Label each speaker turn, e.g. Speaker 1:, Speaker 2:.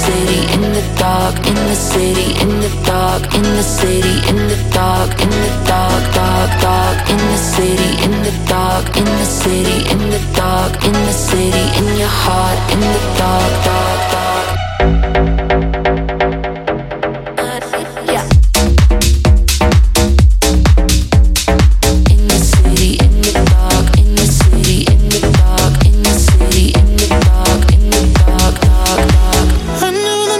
Speaker 1: city, in the dark, in the city, in the dark, in the city, in the dark, in the dark, dark, dark, in the city, in the dark, in the city, in the dark, in the city, in your heart, in the dark, dark, dark.